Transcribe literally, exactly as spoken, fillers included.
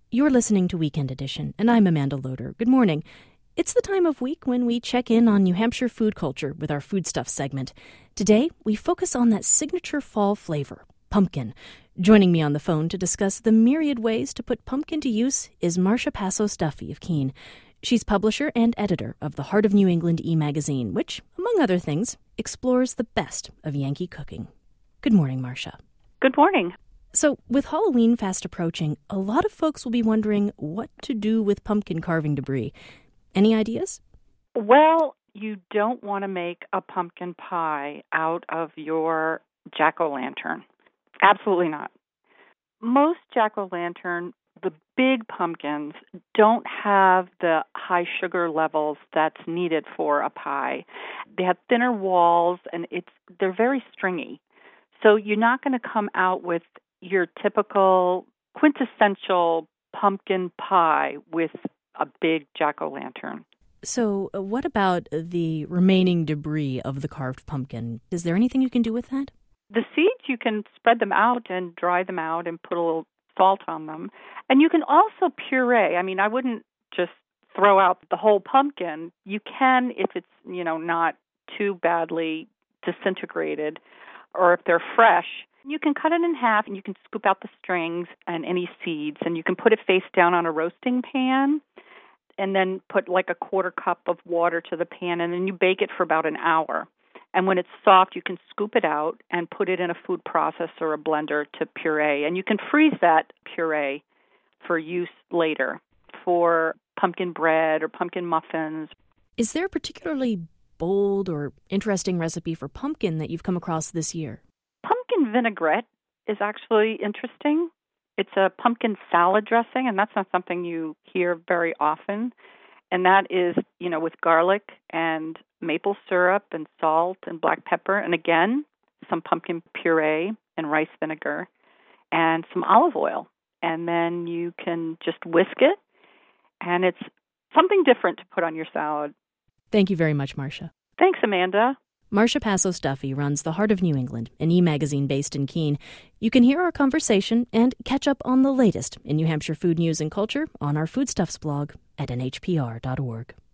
You're listening to Weekend Edition, and I'm Amanda Loder. Good morning. It's the time of week when we check in on New Hampshire food culture with our Foodstuff segment. Today, we focus on that signature fall flavor, pumpkin. Joining me on the phone to discuss the myriad ways to put pumpkin to use is Marcia Passos Duffy of Keene. She's publisher and editor of the Heart of New England e-magazine, which, among other things, explores the best of Yankee cooking. Good morning, Marcia. Good morning. So, with Halloween fast approaching, a lot of folks will be wondering what to do with pumpkin carving debris. Any ideas? Well, you don't want to make a pumpkin pie out of your jack-o'-lantern. Absolutely not. Most jack-o'-lantern, the big pumpkins, don't have the high sugar levels that's needed for a pie. They have thinner walls, and it's they're very stringy. So you're not going to come out with your typical quintessential pumpkin pie with a big jack-o'-lantern. So uh, what about the remaining debris of the carved pumpkin? Is there anything you can do with that? The seeds, you can spread them out and dry them out and put a little salt on them. And you can also puree. I mean, I wouldn't just throw out the whole pumpkin. You can if it's, you know, not too badly disintegrated or if they're fresh. You can cut it in half and you can scoop out the strings and any seeds, and you can put it face down on a roasting pan and then put like a quarter cup of water to the pan, and then you bake it for about an hour. And when it's soft, you can scoop it out and put it in a food processor or a blender to puree. And you can freeze that puree for use later for pumpkin bread or pumpkin muffins. Is there a particularly bold or interesting recipe for pumpkin that you've come across this year? Pumpkin vinaigrette is actually interesting. It's a pumpkin salad dressing, and that's not something you hear very often. And that is, you know, with garlic and maple syrup and salt and black pepper, and again, some pumpkin puree and rice vinegar and some olive oil. And then you can just whisk it, and it's something different to put on your salad. Thank you very much, Marcia. Thanks, Amanda. Marcia Passos Duffy runs the Heart of New England, an e-magazine based in Keene. You can hear our conversation and catch up on the latest in New Hampshire food news and culture on our Foodstuffs blog at N H P R dot org.